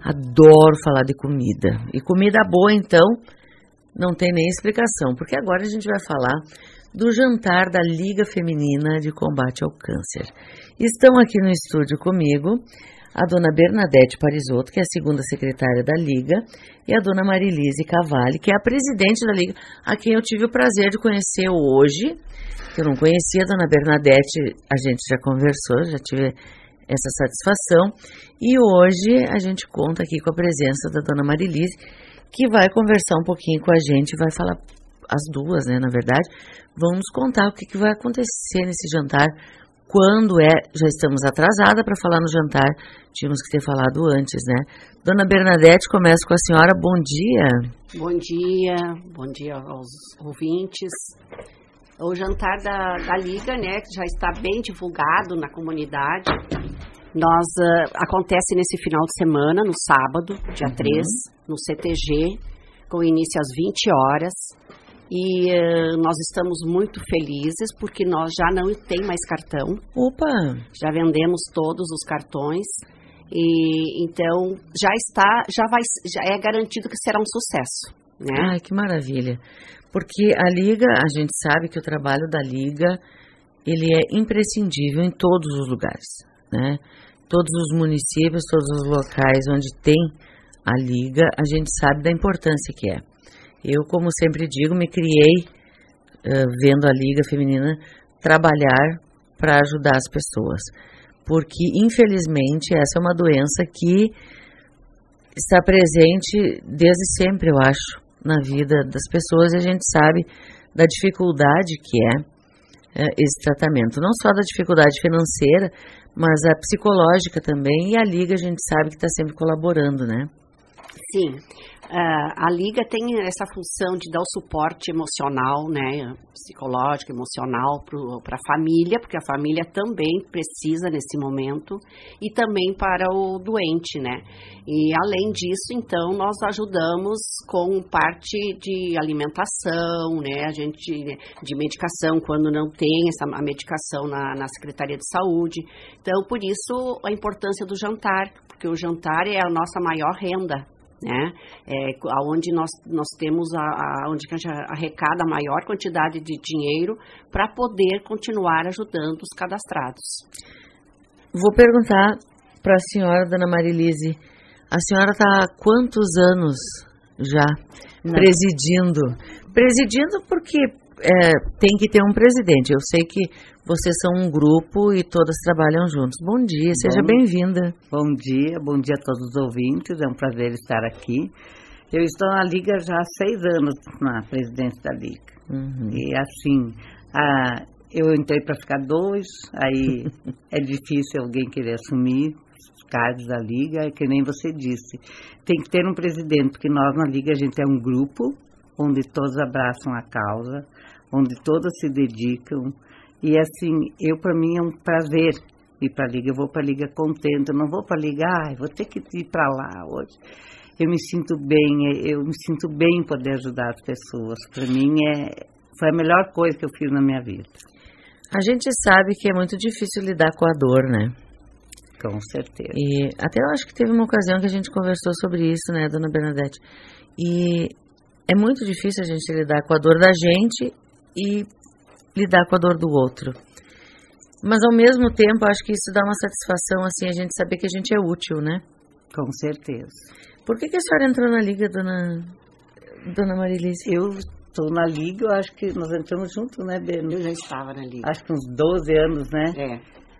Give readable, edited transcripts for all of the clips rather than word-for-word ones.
Adoro falar de comida. E comida boa, então, não tem nem explicação, porque agora a gente vai falar do jantar da Liga Feminina de Combate ao Câncer. Estão aqui no estúdio comigo a dona Bernadette Parisotto, que é a segunda secretária da Liga, e a dona Marilise Cavalli, que é a presidente da Liga, a quem eu tive o prazer de conhecer hoje, que eu não conhecia. A dona Bernadette, a gente já conversou, já tive essa satisfação, e hoje a gente conta aqui com a presença da dona Marilise, que vai conversar um pouquinho com a gente, vai falar, as duas, né, na verdade, vão nos contar o que vai acontecer nesse jantar, quando já estamos atrasada para falar no jantar, tínhamos que ter falado antes, né. Dona Bernadette, começa com a senhora, bom dia. Bom dia aos ouvintes. O jantar da Liga, né, que já está bem divulgado na comunidade, acontece nesse final de semana, no sábado, dia 3, no CTG, com início às 20 horas. E nós estamos muito felizes porque nós já não tem mais cartão. Opa! Já vendemos todos os cartões. E então já é garantido que será um sucesso, né? Ai, que maravilha. Porque a Liga, a gente sabe que o trabalho da Liga, ele é imprescindível em todos os lugares, né? Todos os municípios, todos os locais onde tem a Liga, a gente sabe da importância que é. Eu, como sempre digo, me criei vendo a Liga Feminina trabalhar para ajudar as pessoas. Porque, infelizmente, essa é uma doença que está presente desde sempre, eu acho, na vida das pessoas, e a gente sabe da dificuldade que é esse tratamento. Não só da dificuldade financeira, mas a psicológica também, e a Liga a gente sabe que está sempre colaborando, né? Sim. A Liga tem essa função de dar o suporte emocional, né, psicológico, emocional para a família, porque a família também precisa nesse momento, e também para o doente, né. E além disso, então, nós ajudamos com parte de alimentação, né, de medicação, quando não tem a medicação na Secretaria de Saúde. Então, por isso, a importância do jantar, porque o jantar é a nossa maior renda, né? Onde nós temos onde a gente arrecada a maior quantidade de dinheiro para poder continuar ajudando os cadastrados. Vou perguntar para a senhora, dona Marilise, a senhora está há quantos anos já presidindo? Presidindo porque tem que ter um presidente. Eu sei que vocês são um grupo e todas trabalham juntos. Bom dia, seja bem-vinda. Bom dia a todos os ouvintes, é um prazer estar aqui. Eu estou na Liga já há 6 anos, na presidência da Liga. E assim, eu entrei para ficar 2, aí é difícil alguém querer assumir os cargos da Liga, é que nem você disse. Tem que ter um presidente, porque nós na Liga a gente é um grupo onde todos abraçam a causa, onde todos se dedicam. E assim, para mim é um prazer ir para a Liga. Eu vou para a Liga contente, eu não vou para a Liga, vou ter que ir para lá hoje. Eu me sinto bem em poder ajudar as pessoas. Para mim foi a melhor coisa que eu fiz na minha vida. A gente sabe que é muito difícil lidar com a dor, né? Com certeza. E até eu acho que teve uma ocasião que a gente conversou sobre isso, né, dona Bernadette? E é muito difícil a gente lidar com a dor da gente e lidar com a dor do outro. Mas, ao mesmo tempo, acho que isso dá uma satisfação, assim, a gente saber que a gente é útil, né? Com certeza. Por que a senhora entrou na Liga, dona Marilise? Eu estou na Liga, eu acho que nós entramos juntos, né, Beno? Eu já estava na Liga. Acho que uns 12 anos, né?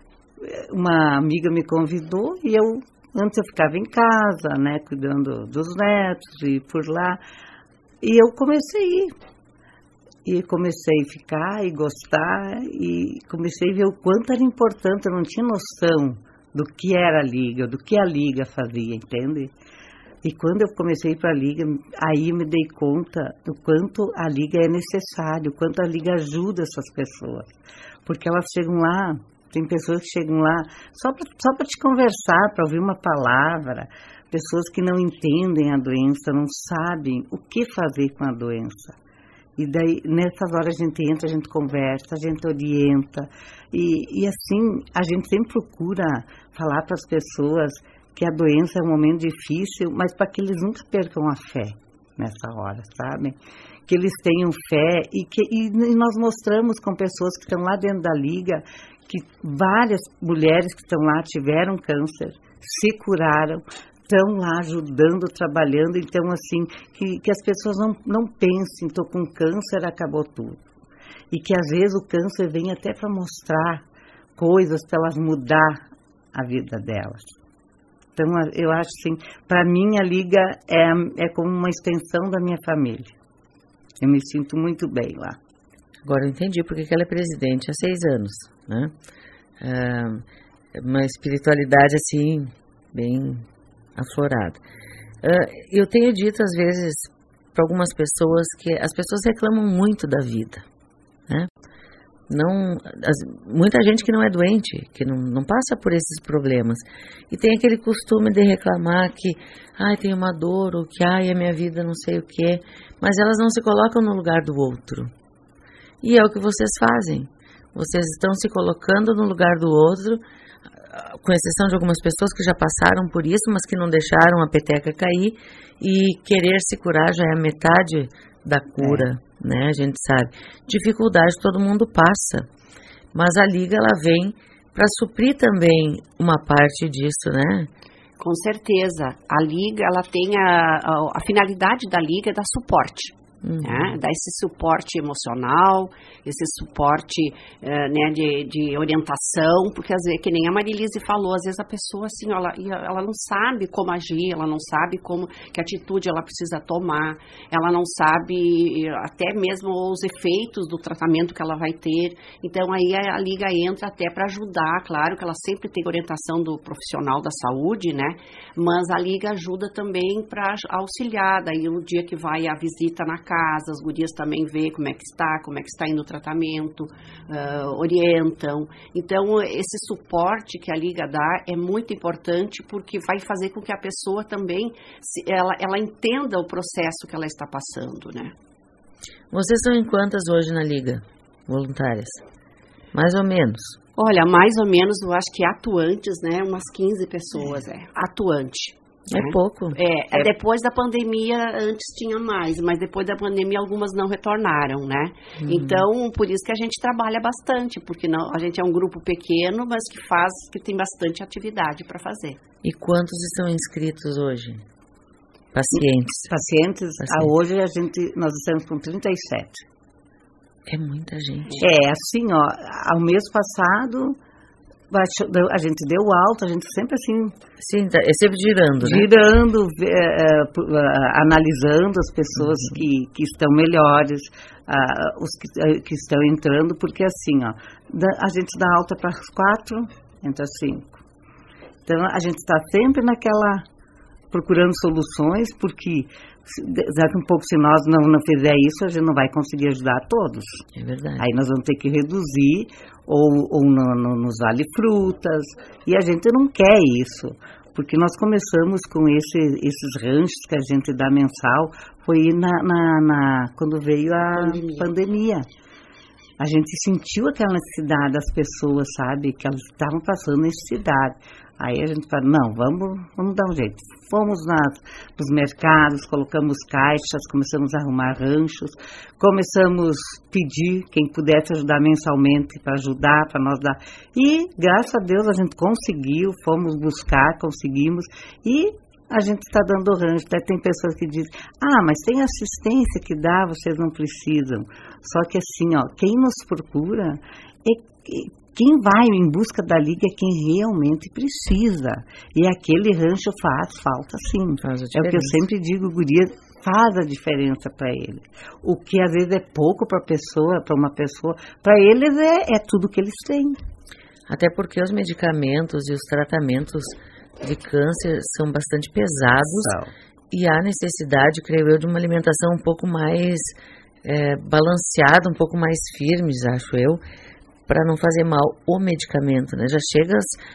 Uma amiga me convidou e antes eu ficava em casa, né, cuidando dos netos e por lá. E eu comecei a ir. E comecei a ficar e gostar e comecei a ver o quanto era importante. Eu não tinha noção do que era a Liga, do que a Liga fazia, entende? E quando eu comecei a ir para a Liga, aí eu me dei conta do quanto a Liga é necessário, o quanto a Liga ajuda essas pessoas. Porque elas chegam lá, tem pessoas que chegam lá só para te conversar, para ouvir uma palavra. Pessoas que não entendem a doença, não sabem o que fazer com a doença. E daí, nessas horas a gente entra, a gente conversa, a gente orienta. E assim, a gente sempre procura falar para as pessoas que a doença é um momento difícil, mas para que eles nunca percam a fé nessa hora, sabe? Que eles tenham fé e nós mostramos com pessoas que estão lá dentro da Liga que várias mulheres que estão lá tiveram câncer, se curaram, estão lá ajudando, trabalhando. Então, assim, que as pessoas não pensem, estou com câncer, acabou tudo. E que às vezes o câncer vem até para mostrar coisas, para elas mudar a vida delas. Então, eu acho assim, para mim a Liga é como uma extensão da minha família. Eu me sinto muito bem lá. Agora eu entendi porque ela é presidente há 6 anos, né? Uma espiritualidade assim, bem aflorada. Eu tenho dito às vezes para algumas pessoas que as pessoas reclamam muito da vida, né? Muita gente que não é doente, que não passa por esses problemas e tem aquele costume de reclamar que tem uma dor ou que a minha vida não sei o que, mas elas não se colocam no lugar do outro. E é o que vocês fazem. Vocês estão se colocando no lugar do outro, com exceção de algumas pessoas que já passaram por isso, mas que não deixaram a peteca cair, e querer se curar já é a metade da cura, né? A gente sabe. Dificuldade todo mundo passa, mas a Liga ela vem para suprir também uma parte disso, né? Com certeza. A Liga, ela tem a finalidade da Liga é dar suporte. Né? Dar esse suporte emocional, esse suporte né, de orientação, porque às vezes, que nem a Marilise falou, às vezes a pessoa assim, ela não sabe como agir, ela não sabe que atitude ela precisa tomar, ela não sabe até mesmo os efeitos do tratamento que ela vai ter. Então aí a Liga entra até para ajudar, claro que ela sempre tem orientação do profissional da saúde, né? Mas a Liga ajuda também para auxiliar, daí no dia que vai a visita na casa, as gurias também vê como é que está indo o tratamento, orientam. Então, esse suporte que a Liga dá é muito importante porque vai fazer com que a pessoa também, ela entenda o processo que ela está passando, né? Vocês são em quantas hoje na Liga, voluntárias? Mais ou menos? Olha, mais ou menos, eu acho que atuantes, né? Umas 15 pessoas, atuante. É pouco. Depois da pandemia, antes tinha mais, mas depois da pandemia algumas não retornaram, né? Então, por isso que a gente trabalha bastante, porque a gente é um grupo pequeno, mas que tem bastante atividade para fazer. E quantos estão inscritos hoje? Pacientes? Hoje nós estamos com 37. É muita gente. Assim, ao mês passado a gente deu alta, a gente sempre assim... Sim, é sempre girando, né? Girando, analisando as pessoas que estão melhores, os que estão entrando, porque assim, a gente dá alta para as 4, entra as 5. Então, a gente está sempre procurando soluções, porque daqui um pouco, se nós não fizer isso, a gente não vai conseguir ajudar a todos. É verdade. Aí nós vamos ter que reduzir, ou nos vale-frutas, e a gente não quer isso, porque nós começamos com esses ranchos que a gente dá mensal, foi quando veio a pandemia. A gente sentiu aquela necessidade das pessoas, sabe, que elas estavam passando necessidade. Aí a gente falou, não, vamos dar um jeito. Fomos nos mercados, colocamos caixas, começamos a arrumar ranchos, começamos a pedir quem pudesse ajudar mensalmente para ajudar, para nós dar. E, graças a Deus, a gente conseguiu, fomos buscar, conseguimos, e a gente está dando rancho. Até tem pessoas que dizem, mas tem assistência que dá, vocês não precisam. Só que assim, quem nos procura quem vai em busca da Liga é quem realmente precisa. E aquele rancho faz falta, sim. É o que eu sempre digo, guria, faz a diferença para ele. O que às vezes é pouco para uma pessoa, para eles é tudo que eles têm. Até porque os medicamentos e os tratamentos de câncer são bastante pesados e há necessidade, creio eu, de uma alimentação um pouco mais balanceada, um pouco mais firme, acho eu, para não fazer mal o medicamento, né? Já chega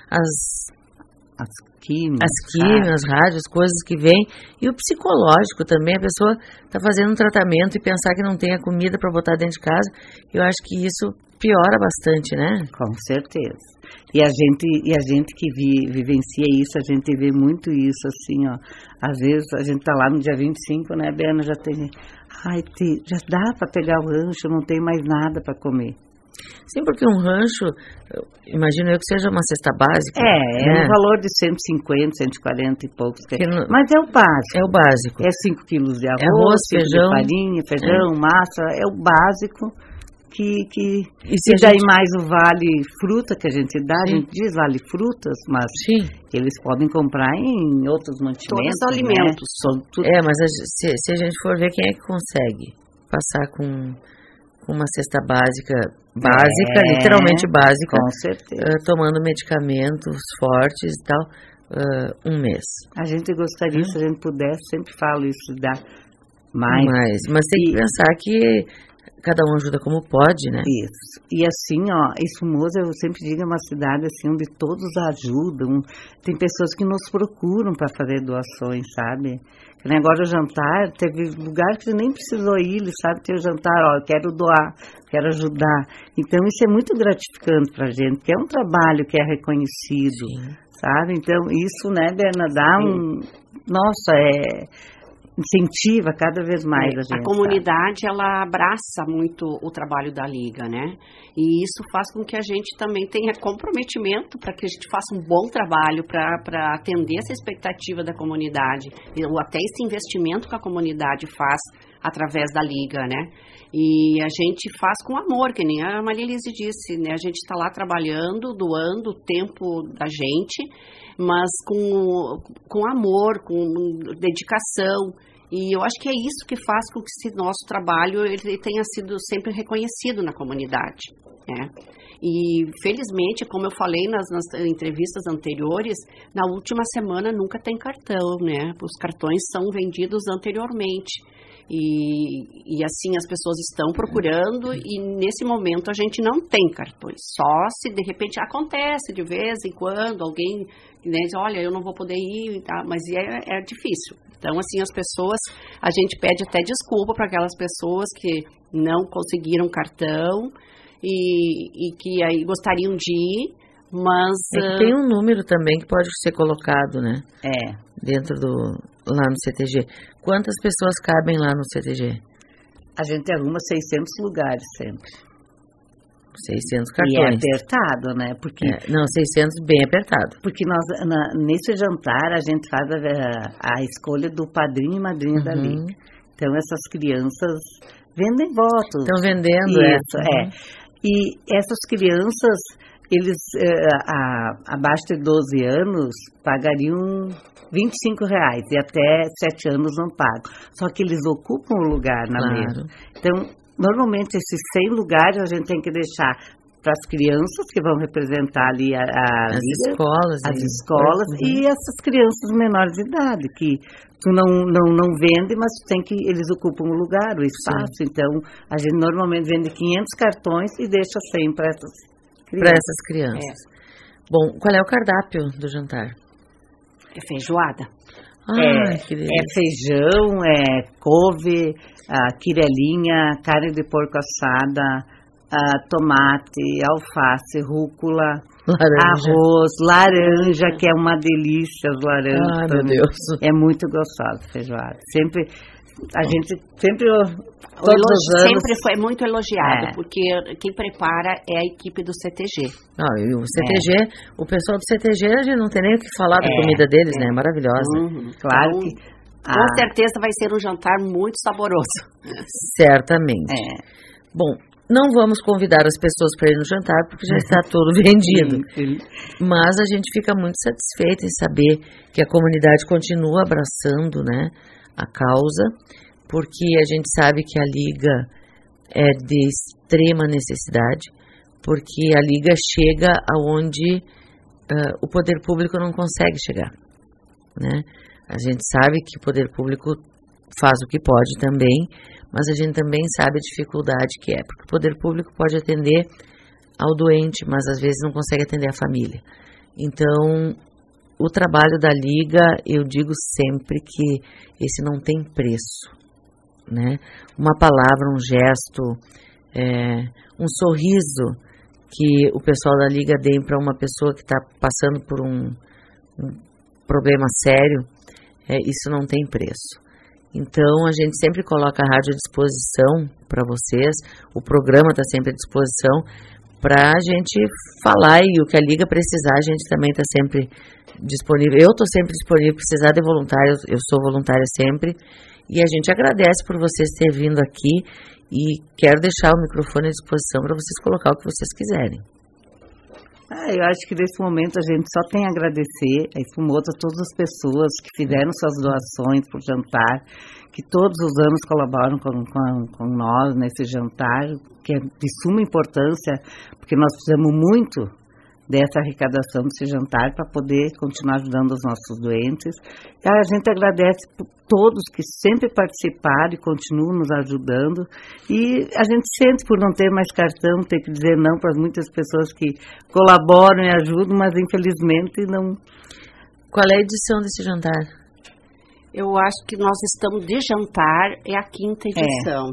as químicas, as rádios, coisas que vêm, e o psicológico também, a pessoa está fazendo um tratamento e pensar que não tem a comida para botar dentro de casa, eu acho que isso piora bastante, né? Com certeza. E a gente que vivencia isso, a gente vê muito isso, assim, ó. Às vezes a gente tá lá no dia 25, né, Bena, já tem... já dá para pegar o rancho, não tem mais nada para comer. Sim, porque um rancho, imagino eu que seja uma cesta básica. É um valor de 150, 140 e poucos. Mas é o básico. É o básico. É 5 quilos de arroz, feijão. De farinha, feijão, massa, é o básico. E daí mais o vale fruta que a gente dá, a gente diz vale frutas, mas eles podem comprar em outros mantimentos. Todos os alimentos. Né? Mas se a gente for ver quem é que consegue passar com uma cesta básica, literalmente básica, com certeza. Tomando medicamentos fortes e tal, um mês. A gente gostaria, se a gente pudesse, sempre falo isso, dá mais. Mas tem que pensar que cada um ajuda como pode, né? Isso. E assim, ó, Somoza, eu sempre digo, é uma cidade assim onde todos ajudam. Tem pessoas que nos procuram para fazer doações, sabe? Agora o jantar, teve lugar que nem precisou ir, sabe? Tem o jantar, ó, eu quero doar, quero ajudar. Então isso é muito gratificante pra gente, porque é um trabalho que é reconhecido, sabe? Então isso, né, Berna, incentiva cada vez mais a gente. A comunidade, ela abraça muito o trabalho da Liga, né? E isso faz com que a gente também tenha comprometimento para que a gente faça um bom trabalho para atender essa expectativa da comunidade, ou até esse investimento que a comunidade faz através da Liga, né? E a gente faz com amor, que nem a Maria Elise disse, né? A gente está lá trabalhando, doando o tempo da gente, mas com amor, com dedicação. E eu acho que é isso que faz com que esse nosso trabalho ele tenha sido sempre reconhecido na comunidade, né? E, felizmente, como eu falei nas entrevistas anteriores, na última semana nunca tem cartão, né? Os cartões são vendidos anteriormente. E assim, as pessoas estão procurando e, nesse momento, a gente não tem cartões. Só se, de repente, acontece de vez em quando alguém diz, olha, eu não vou poder ir, tá? Mas é difícil. Então, assim, as pessoas, a gente pede até desculpa para aquelas pessoas que não conseguiram cartão e que aí gostariam de ir, mas... tem um número também que pode ser colocado, né? Dentro lá no CTG. Quantas pessoas cabem lá no CTG? A gente arruma 600 lugares sempre. 600 cartões. E é apertado, né? Porque 600 bem apertado. Porque nós, nesse jantar, a gente faz a escolha do padrinho e madrinha da Liga. Então, essas crianças vendem votos. Estão vendendo, isso, E essas crianças, eles, abaixo de 12 anos, pagariam R$25 e até 7 anos não pagam. Só que eles ocupam o lugar na mesa. Então, normalmente, esses 100 lugares a gente tem que deixar para as crianças que vão representar ali as escolas e essas crianças menores de idade, que tu não vende, mas eles ocupam o lugar, o espaço. Sim. Então, a gente normalmente vende 500 cartões e deixa 100 para essas crianças. Bom, qual é o cardápio do jantar? É feijoada. É feijão, couve, quirelinha, carne de porco assada, tomate, alface, rúcula, arroz, laranja, que é uma delícia, as laranjas. Meu Deus. É muito gostosa a feijoada. A gente sempre todos os anos sempre foi muito elogiado, porque quem prepara é a equipe do CTG. E o CTG, o pessoal do CTG, a gente não tem nem o que falar da comida deles, né? É maravilhosa. Claro então, que com certeza vai ser um jantar muito saboroso. Certamente. Bom, não vamos convidar as pessoas para ir no jantar, porque já está tudo vendido. Mas a gente fica muito satisfeita em saber que a comunidade continua abraçando, né, a causa, porque a gente sabe que a Liga é de extrema necessidade, porque a Liga chega aonde o poder público não consegue chegar, né? A gente sabe que o poder público faz o que pode também, mas a gente também sabe a dificuldade que é, porque o poder público pode atender ao doente, mas às vezes não consegue atender a família. Então, o trabalho da Liga, eu digo sempre que esse não tem preço, né? Uma palavra, um gesto, um sorriso que o pessoal da Liga dê para uma pessoa que está passando por um problema sério, isso não tem preço. Então, a gente sempre coloca a rádio à disposição para vocês, o programa está sempre à disposição para a gente falar, e o que a Liga precisar, a gente também está sempre disponível. Eu estou sempre disponível, precisar de voluntários, eu sou voluntária sempre, e a gente agradece por vocês terem vindo aqui, e quero deixar o microfone à disposição para vocês colocar o que vocês quiserem. Eu acho que nesse momento a gente só tem a agradecer a Espumoto, a todas as pessoas que fizeram suas doações para o jantar, que todos os anos colaboram com nós nesse jantar, que é de suma importância, porque nós precisamos muito dessa arrecadação desse jantar para poder continuar ajudando os nossos doentes. A gente agradece por todos que sempre participaram e continuam nos ajudando, e a gente sente por não ter mais cartão, ter que dizer não para muitas pessoas que colaboram e ajudam, mas infelizmente não. Qual é a edição desse jantar? Eu acho que nós estamos de jantar, é a 5ª edição.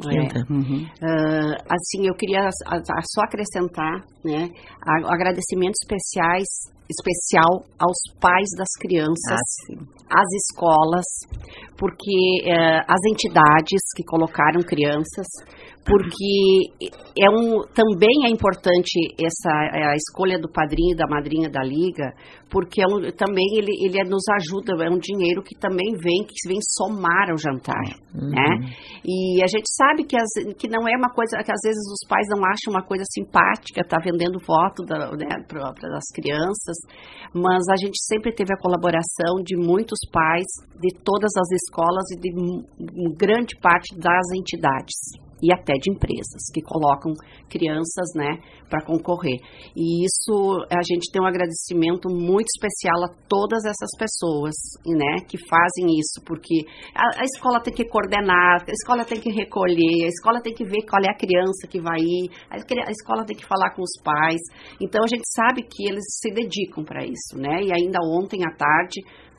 Assim, eu queria só acrescentar, né, agradecimentos especial aos pais das crianças, às escolas, porque as entidades que colocaram crianças, porque também é importante a escolha do padrinho e da madrinha da Liga, porque também ele nos ajuda, é um dinheiro que também vem somar ao jantar, né? E a gente sabe que não é uma coisa, que às vezes os pais não acham uma coisa simpática, tá vendendo voto das crianças, mas a gente sempre teve a colaboração de muitos pais, de todas as escolas e de grande parte das entidades e até de empresas que colocam crianças, né, para concorrer. E isso, a gente tem um agradecimento muito especial a todas essas pessoas, né, que fazem isso, porque a escola tem que coordenar, a escola tem que recolher, a escola tem que ver qual é a criança que vai ir, a escola tem que falar com os pais. Então, a gente sabe que eles se dedicam para isso, né, e ainda ontem à tarde,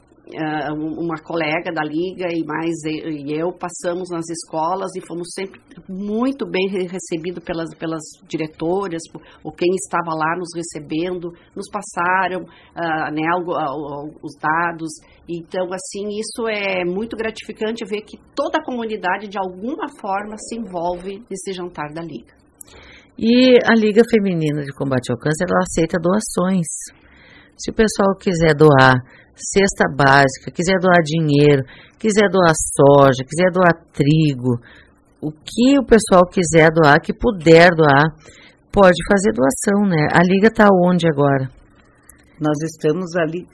uma colega da Liga e eu passamos nas escolas e fomos sempre muito bem recebidos pelas diretoras, ou quem estava lá nos recebendo, nos passaram né, os dados. Então, assim, isso é muito gratificante ver que toda a comunidade, de alguma forma, se envolve nesse jantar da Liga. E a Liga Feminina de Combate ao Câncer, ela aceita doações. Se o pessoal quiser doar cesta básica, quiser doar dinheiro, quiser doar soja, quiser doar trigo, o que o pessoal quiser doar, que puder doar, pode fazer doação, né? A Liga está onde agora? Nós estamos ali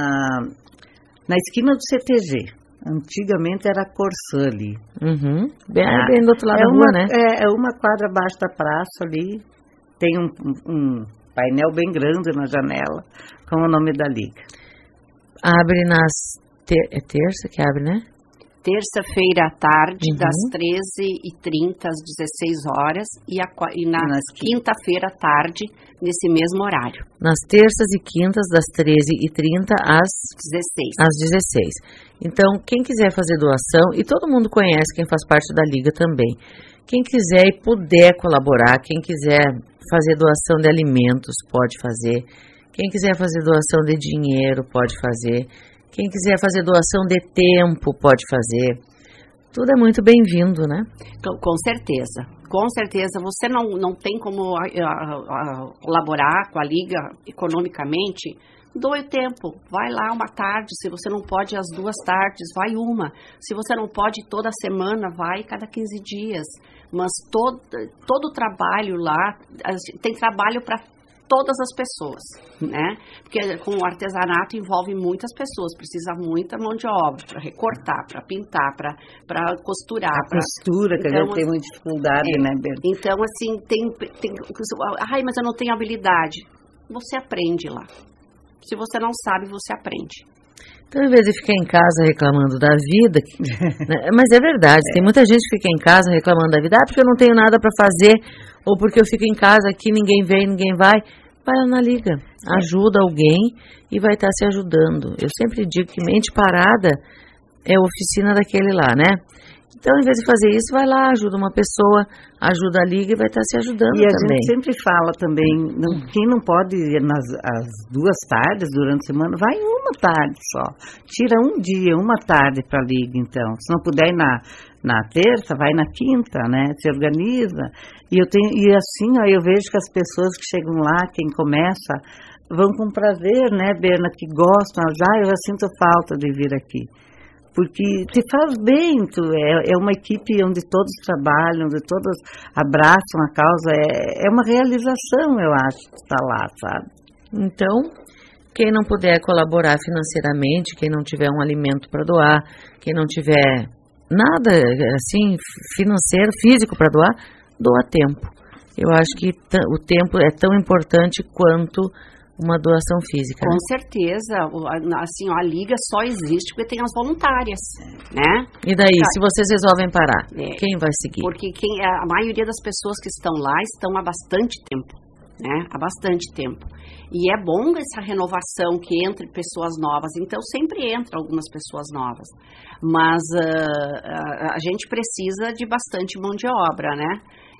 na esquina do CTG. Antigamente era Corsã ali. Bem do outro lado da rua, né? É uma quadra abaixo da praça ali. Tem um painel bem grande na janela com o nome da Liga. Abre é terça que abre, né? Terça-feira à tarde, das 13h30 às 16 horas e na quinta-feira à tarde, nesse mesmo horário. Nas terças e quintas, das 13h30 às 16. Então, quem quiser fazer doação, e todo mundo conhece quem faz parte da Liga também, quem quiser e puder colaborar, quem quiser fazer doação de alimentos, pode fazer. Quem quiser fazer doação de dinheiro, pode fazer. Quem quiser fazer doação de tempo, pode fazer. Tudo é muito bem-vindo, né? Com certeza. Com certeza. Você não tem como colaborar com a Liga economicamente, doe o tempo. Vai lá uma tarde. Se você não pode as 2 tardes, vai uma. Se você não pode toda semana, vai cada 15 dias. Mas todo o trabalho lá, tem trabalho para todas as pessoas, né? Porque com o artesanato envolve muitas pessoas, precisa muita mão de obra para recortar, para pintar, para costurar. A costura, que a gente tem muita dificuldade, né, Berta? Então, assim, mas eu não tenho habilidade. Você aprende lá. Se você não sabe, você aprende. Então, ao invés de ficar em casa reclamando da vida, né, mas é verdade, tem muita gente que fica em casa reclamando da vida, porque eu não tenho nada para fazer, ou porque eu fico em casa aqui, ninguém vem, ninguém vai lá na Liga, ajuda alguém e vai estar se ajudando. Eu sempre digo que mente parada é a oficina daquele lá, né? Então, em vez de fazer isso, vai lá, ajuda uma pessoa, ajuda a Liga e vai estar se ajudando também. E a gente sempre fala também, quem não pode ir às 2 tardes durante a semana, vai uma tarde só. Tira um dia, uma tarde para a Liga, então. Se não puder ir na terça, vai na quinta, né? Se organiza. E assim, ó, eu vejo que as pessoas que chegam lá, quem começa, vão com prazer, né, Berna, que gostam. Eu já sinto falta de vir aqui. Porque te faz bem, é uma equipe onde todos trabalham, onde todos abraçam a causa, é uma realização, eu acho, estar lá, sabe? Então, quem não puder colaborar financeiramente, quem não tiver um alimento para doar, quem não tiver nada, assim, financeiro, físico para doar, doa tempo. Eu acho que o tempo é tão importante quanto uma doação física. Com certeza, assim, a Liga só existe porque tem as voluntárias, né? E daí, se vocês resolvem parar, quem vai seguir? Porque a maioria das pessoas que estão lá estão há bastante tempo, né? Há bastante tempo. E é bom essa renovação que entre pessoas novas, então sempre entra algumas pessoas novas. Mas a gente precisa de bastante mão de obra, né?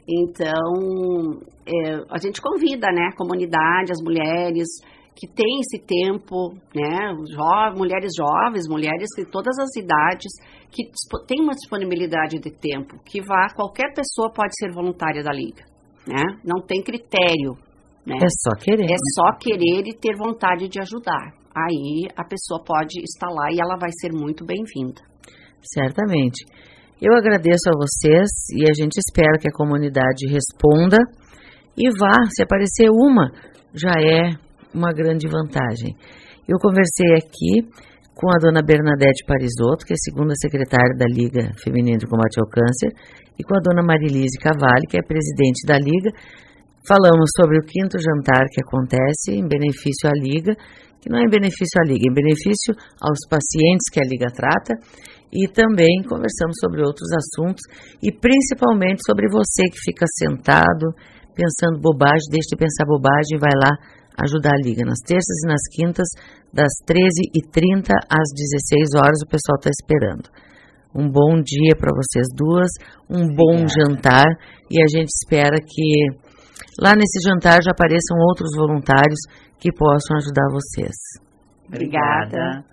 Então, a gente convida, né, a comunidade, as mulheres que têm esse tempo, né, mulheres jovens, mulheres de todas as idades, que têm uma disponibilidade de tempo, qualquer pessoa pode ser voluntária da Liga, né, não tem critério, né. É só querer. É só querer e ter vontade de ajudar. Aí a pessoa pode estar lá e ela vai ser muito bem-vinda. Certamente. Eu agradeço a vocês e a gente espera que a comunidade responda e vá, se aparecer uma, já é uma grande vantagem. Eu conversei aqui com a dona Bernadette Parisotto, que é a segunda secretária da Liga Feminina de Combate ao Câncer, e com a dona Marilise Cavalli, que é presidente da Liga. Falamos sobre o 5º jantar que acontece em benefício à Liga, que não é em benefício à Liga, é em benefício aos pacientes que a Liga trata, e também conversamos sobre outros assuntos e principalmente sobre você que fica sentado pensando bobagem, deixe de pensar bobagem e vai lá ajudar a Liga. Nas terças e nas quintas, das 13h30 às 16 horas, o pessoal está esperando. Um bom dia para vocês duas, um bom jantar, e a gente espera que lá nesse jantar já apareçam outros voluntários que possam ajudar vocês. Obrigada.